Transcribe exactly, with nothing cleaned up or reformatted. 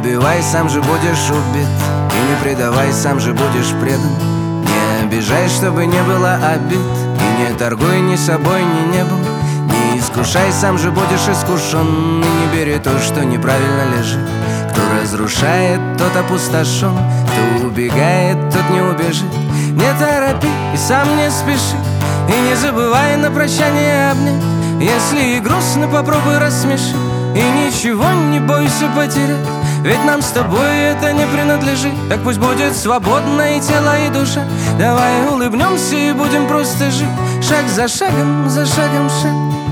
убивай, сам же будешь убит. И не предавай, сам же будешь предан. Не обижай, чтобы не было обид. И не торгуй ни собой, ни небом. Не искушай, сам же будешь искушен. И не бери то, что неправильно лежит. Кто разрушает, тот опустошен. Кто убегает, тот не убежит. Не торопи и сам не спеши. И не забывай на прощание обнять. Если и грустно, попробуй рассмеши. И ничего не бойся потерять, ведь нам с тобой это не принадлежит. Так пусть будет свободно и тело, и душа. Давай улыбнемся и будем просто жить. Шаг за шагом, за шагом шаг.